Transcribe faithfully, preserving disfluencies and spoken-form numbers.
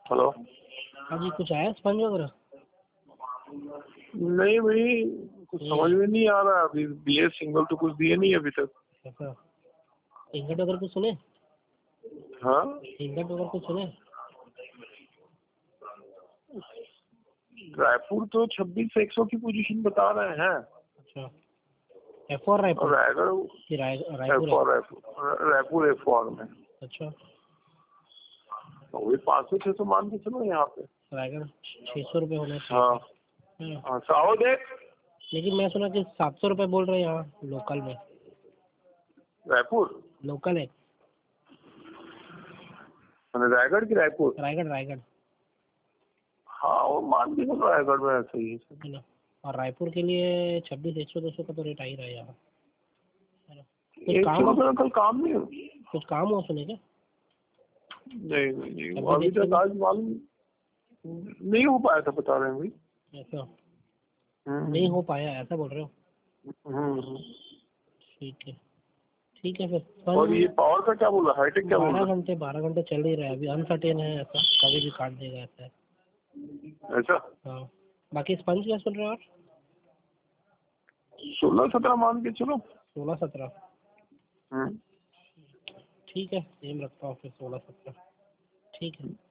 Hello. हाँ जी, कुछ आया स्पंज वगैरह? नहीं भाई, कुछ समझ में नहीं आ रहा। अभी बी एस सिंगल तो कुछ दिए नहीं अभी तक। ऐसा इंगट वगैरह कुछ सुने? हाँ, इंगट वगैरह कुछ सुने? रायपुर तो छब्बीस एक सौ की पोजीशन बता रहे हैं। अच्छा, एफ और रायपुर? रायगढ़ कि राय एफ रायपुर है? और रायपुर रायपुर एफ और में। अच्छा, तो वही पाँच सौ छह सौ मान के चलो यहाँ पे। रायगढ़ छः सौ रुपये होना चाहिए। हाँ हाँ। हाँ, साहो देख। लेकिन मैं सुना कि सात सौ रुपये बोल रहे हैं यहाँ लोकल में। रायपुर लोकल है? रायगढ़ की रायपुर? रायगढ़ रायगढ़ हाँ, वो मान के चलो रायगढ़ में ऐसा ही है। है ना। और रायपुर के लिए छब्बीस एक सौ दो सौ का तो रेट आ ही रहा है यहाँ, है ना। कुछ एक काम सौ हो रुपये कल काम नहीं हो। कुछ काम हो सुने क्या? नहीं नहीं नहीं, वो अभी अभी देखते तक आज मालूम नहीं हो पाया था, बता रहे हैं भाई। ऐसा हम्म, नहीं हो पाया, ऐसा बोल रहे हो? हम्म। ठीक है, ठीक है फिर। और ये पावर का क्या बोला, हाईटेक क्या बोल बारह रहा घंटे बारह घंटे चल ही रहा है अभी, अनसर्टेन है, ऐसा कभी भी काट देगा, ऐसा है। है? ऐसा हाँ, बाकी स्पंज क्या सुन रहे हो आप? सोलह सत्रह मान के चलो। सोलह सत्रह हम्म। ठीक है, सेम रखता हूँ फिर, सोलह सत्रह। ठीक है।